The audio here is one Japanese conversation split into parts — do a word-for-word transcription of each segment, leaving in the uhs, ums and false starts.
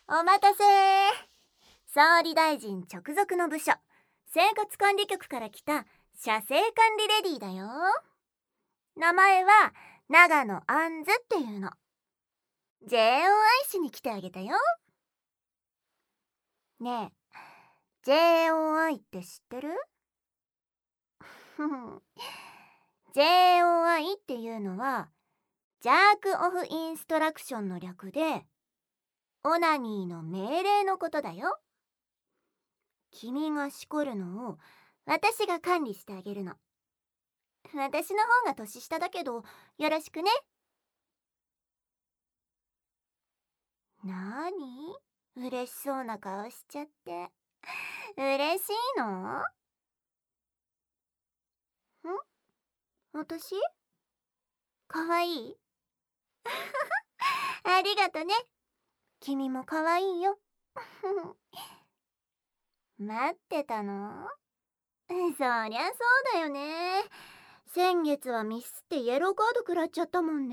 お待たせ。総理大臣直属の部署、生活管理局から来た車生管理レディーだよ。名前は長野あんずっていうの。 ジェイオーアイ しに来てあげたよ。ねえ、 ジェイオーアイ って知ってる？ジェイオーアイ っていうのはジャークオフインストラクションの略で、オナニーの命令のことだよ。君がしこるのを私が管理してあげるの。私の方が年下だけどよろしくね。なに？嬉しそうな顔しちゃって。嬉しいの？ん？私？かわいい？ありがとね。君もかわいいよ。待ってたの？そりゃそうだよね。先月はミスってイエローカード食らっちゃったもんね。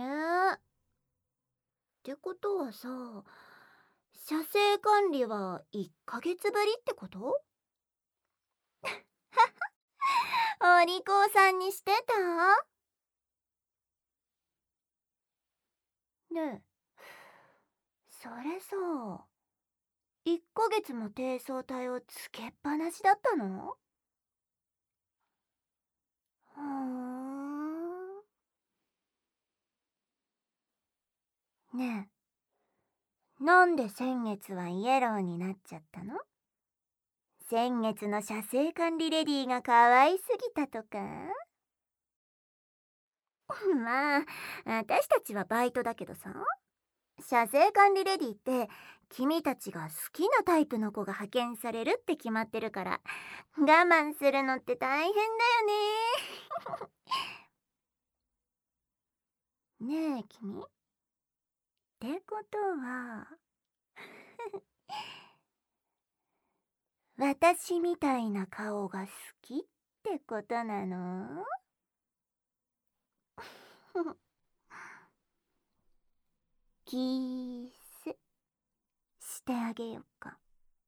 ってことはさ、車生管理はいっかげつぶりってこと？お利口さんにしてた？ねえ、それさ、いっかげつも低層体をつけっぱなしだったの？ふーん。ねえ、なんで先月はイエローになっちゃったの？先月の車生管理レディーが可愛すぎたとか？まあ、私たちはバイトだけどさ、車生管理レディって君たちが好きなタイプの子が派遣されるって決まってるから、我慢するのって大変だよね。ねえ君、ってことは私みたいな顔が好きってことなの？キースしてあげようか。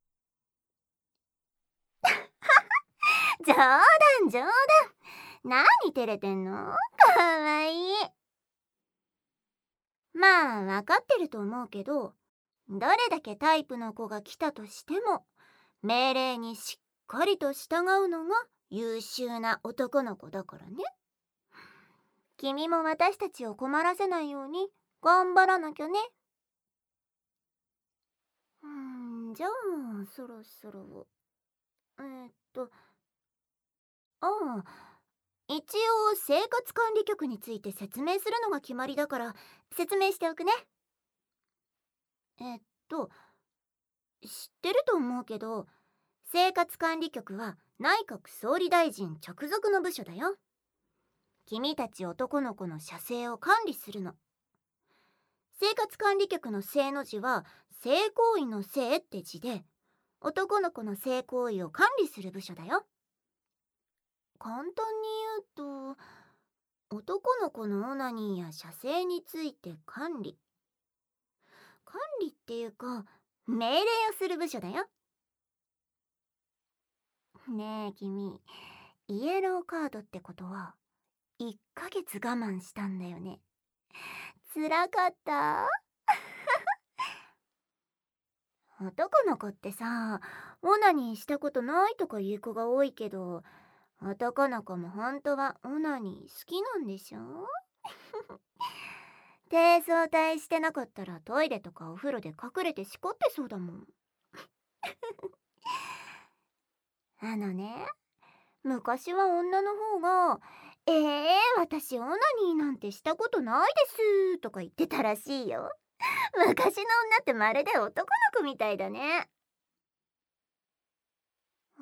冗談冗談。何照れてんの？かわいい。まあ分かってると思うけど、どれだけタイプの子が来たとしても命令にしっかりと従うのが優秀な男の子だからね。君も私たちを困らせないように頑張らなきゃね。うーん、じゃあそろそろえー、っとああ一応生活管理局について説明するのが決まりだから説明しておくね。えっと知ってると思うけど、生活管理局は内閣総理大臣直属の部署だよ。君たち男の子の車生を管理するの。生活管理局の性の字は性行為の性って字で、男の子の性行為を管理する部署だよ。簡単に言うと、男の子のオナニーや射精について管理。管理っていうか、命令をする部署だよ。ねえ君、イエローカードってことはいっかげつ我慢したんだよね。つらかった？男の子ってさ、オナニーしたことないとか言う子が多いけど、男の子も本当はオナニー好きなんでしょ？低層体してなかったらトイレとかお風呂で隠れてしこってそうだもん。あのね、昔は女の方が「えー、私オナニーなんてしたことないです」とか言ってたらしいよ。昔の女ってまるで男の子みたいだね。うん、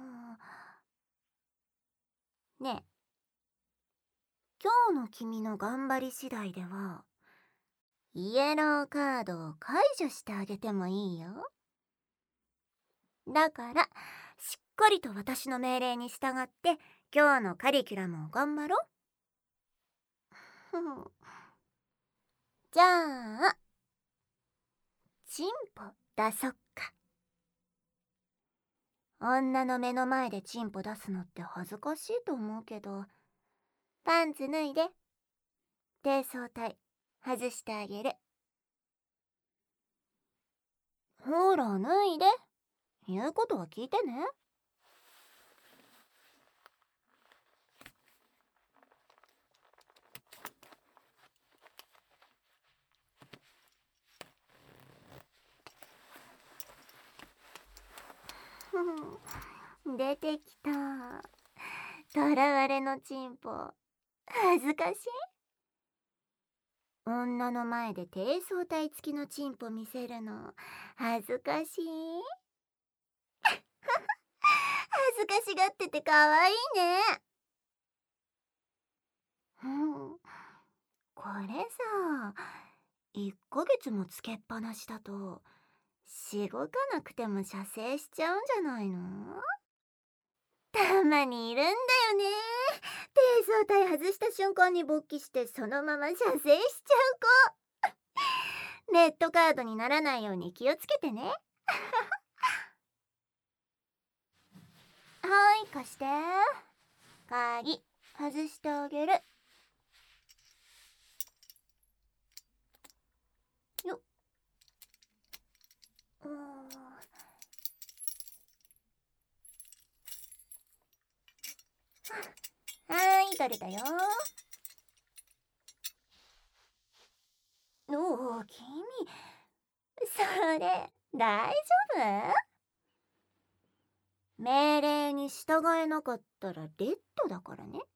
ねえ、今日の君の頑張り次第ではイエローカードを解除してあげてもいいよ。だからしっかりと私の命令に従って今日のカリキュラムを頑張ろう。じゃあチンポ出そっか。女の目の前でチンポ出すのって恥ずかしいと思うけど、パンツ脱いで。低層体外してあげる。ほら脱いで。言うことは聞いてね。出てきた。とらわれのチンポ。恥ずかしい。女の前で低層体付きのチンポ見せるの恥ずかしい。恥ずかしがっててかわいいね。うん、これさ、いっかげつもつけっぱなしだとしごかなくても射精しちゃうんじゃないの？たまにいるんだよね。低層体外した瞬間に勃起してそのまま射精しちゃう子。レッドカードにならないように気をつけてね。はい、貸して。鍵外してあげる。よっ。うーん。はい、取れたよ。おお、君、それ大丈夫？命令に従えなかったらレッドだからね。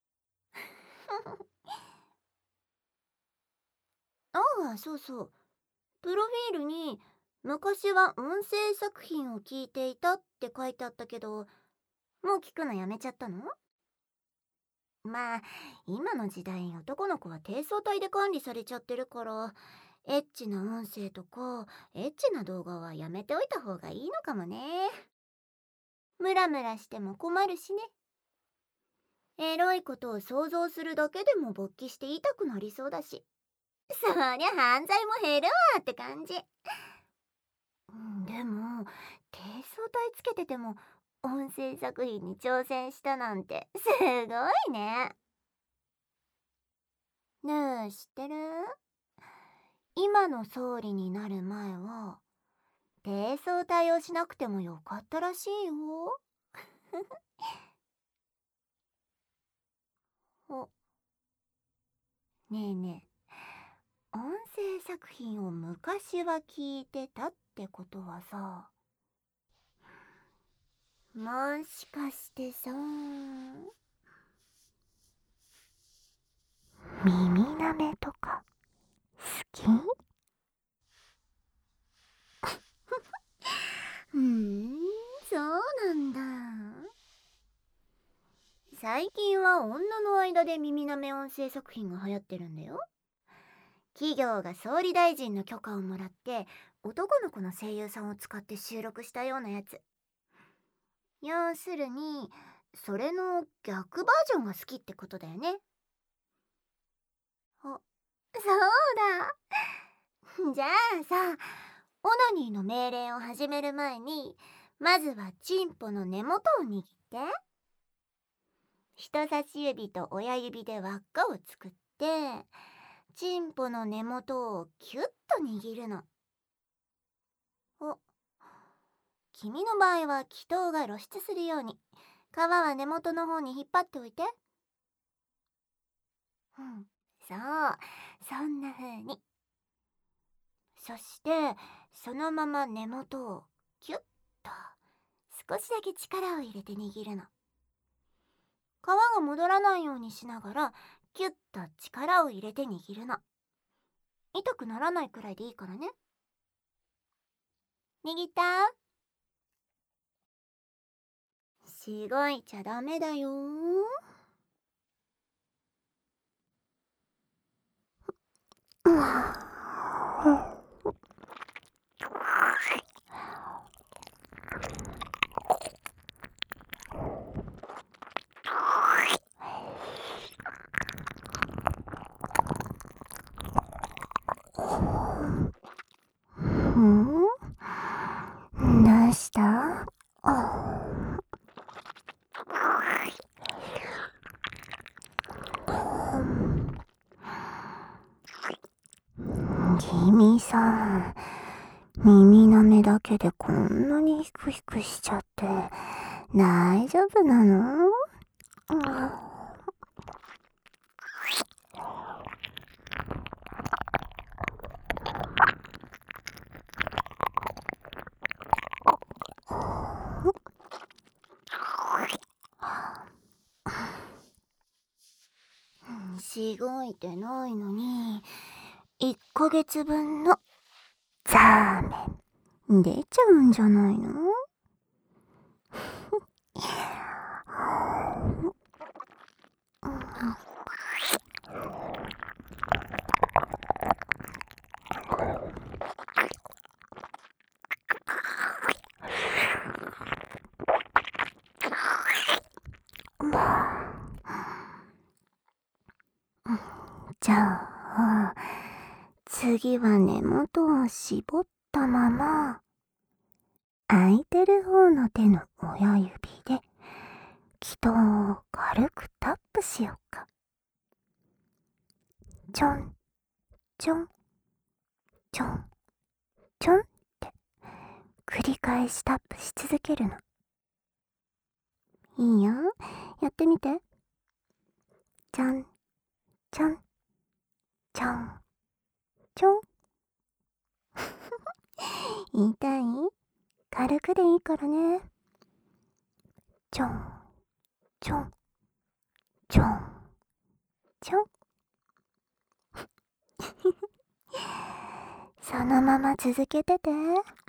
ああ、そうそう。プロフィールに昔は音声作品を聞いていたって書いてあったけど、もう聞くのやめちゃったの？まあ、今の時代男の子は低層体で管理されちゃってるから、エッチな音声とかエッチな動画はやめておいた方がいいのかもね。ムラムラしても困るしね。エロいことを想像するだけでも勃起して痛くなりそうだし、そりゃ犯罪も減るわって感じ。でも低層体つけてても音声作品に挑戦したなんてすごいね。ねえ、知ってる？今の総理になる前は低層体をしなくてもよかったらしいよ。お、ねえねえ、音声作品を昔は聞いてたってことはさ、もしかしてさ、耳なめとか好き？うーん、そうなんだ。最近は女の間で耳なめ音声作品が流行ってるんだよ。企業が総理大臣の許可をもらって男の子の声優さんを使って収録したようなやつ。要するにそれの逆バージョンが好きってことだよね。あ、そうだ。じゃあさ、オナニーの命令を始める前にまずはチンポの根元を握って。人差し指と親指で輪っかを作ってチンポの根元をキュッと握るの。お、君の場合は気筒が露出するように皮は根元の方に引っ張っておいて。うん、そう、そんな風に。そしてそのまま根元をキュッと少しだけ力を入れて握るの。皮が戻らないようにしながらキュッと力を入れて握るの。痛くならないくらいでいいからね。握った？しごいちゃダメだよ。うん。 耳の目だけでこんなにヒクヒクしちゃって大丈夫なの？うん。しごいてないのにいっかげつぶんのザーメン出ちゃうんじゃないの？じゃあ次は根元を絞ったまま空いてる方の手の親指で気筒を軽くタップしようか。ちょんちょんちょんちょんって繰り返しタップし続けるの。いいよ、やってみて。ちょんちょんちょんちょん痛い？軽くでいいからね。ちょんちょんちょんちょんそのまま続けてて。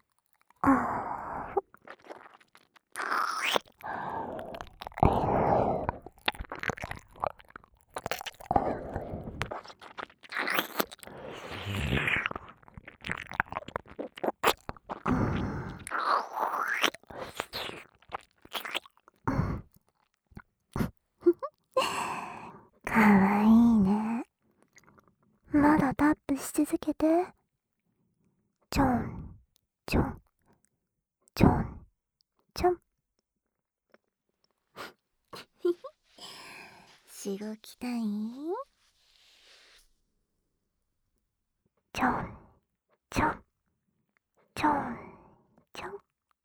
かわいいね。まだタップし続けて。ちょんちょんちょんちょんしごきたい？ちょんちょんちょんちょん。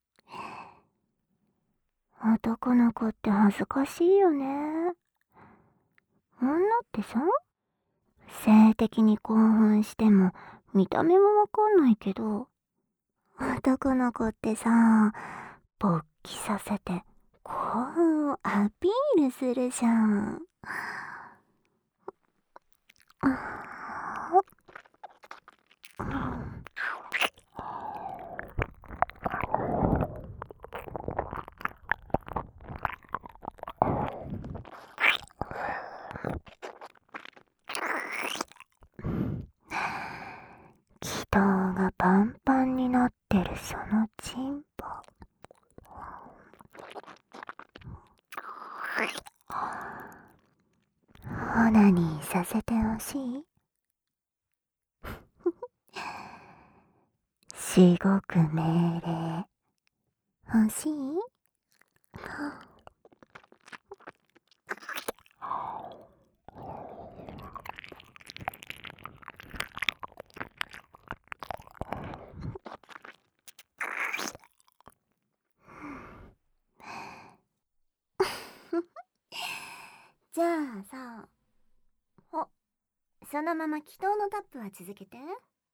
男の子って恥ずかしいよね。女ってさ、性的に興奮しても見た目もわかんないけど、男の子ってさ、勃起させて興奮をアピールするじゃん。気筒がパンパンになってるそのチンポ。オナニーさせてほしい？しごく命令欲しい？じゃあさ、お、そのまま気筒のタップは続けて。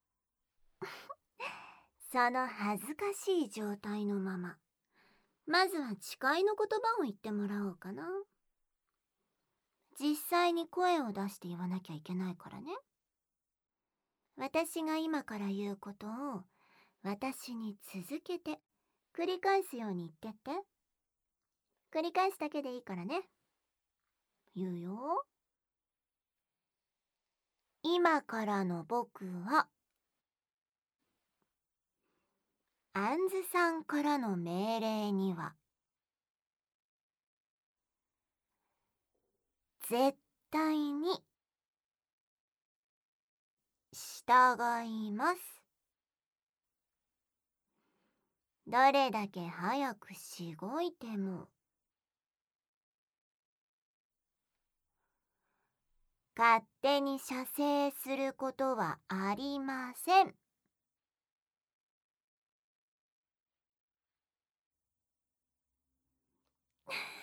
その恥ずかしい状態のまま、まずは誓いの言葉を言ってもらおうかな。実際に声を出して言わなきゃいけないからね。私が今から言うことを私に続けて繰り返すように言ってって。繰り返すだけでいいからね。言うよ。今からの僕はアンズさんからの命令には絶対に従います。どれだけ早くしごいても勝手に射精することはありません。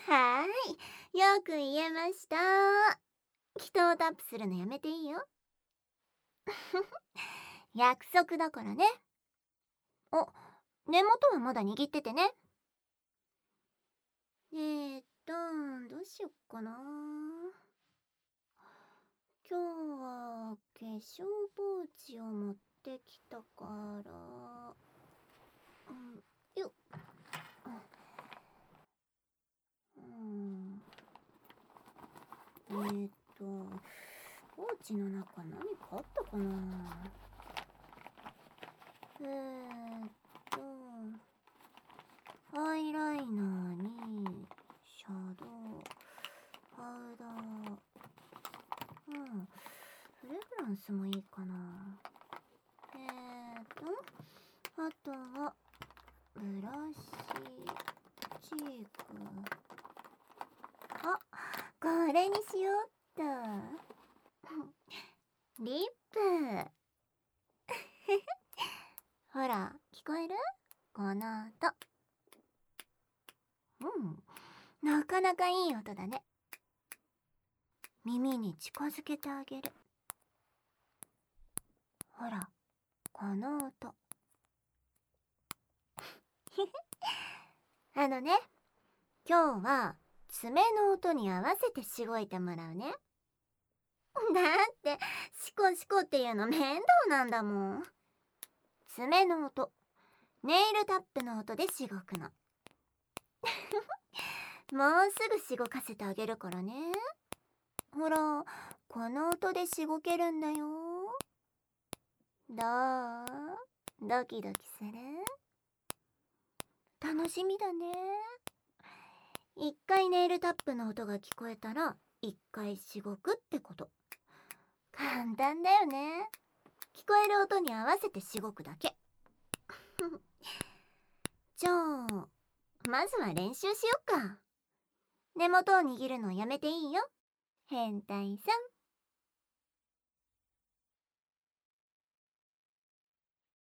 はーい、よく言えました。人をタップするのやめていいよ。約束だからね。お、根元はまだ握っててね。えーっと、どうしよっかな。今日は化粧ポーチを持ってきたから、うん、よっ。うん。えーっと、ポーチの中何かあったかな。えーっと、アイライナーに、シャドウ、パウダー、うん、フレグランスもいいかな。えーっと、あとは、ブラシ、チーク。あ、これにしようっと。リップ。ほら、聞こえる？この音。うん、なかなかいい音だね。耳に近づけてあげる。ほら、この音。あのね、今日は爪の音に合わせてしごいてもらうね。だってシコシコっていうの面倒なんだもん。爪の音、ネイルタップの音でしごくの。もうすぐしごかせてあげるからね。ほら、この音でしごけるんだよ。どう？ドキドキする？楽しみだね。一回ネイルタップの音が聞こえたら一回しごくってこと。簡単だよね。聞こえる音に合わせてしごくだけ。じゃあまずは練習しよっか。根元を握るのやめていいよ、変態さん。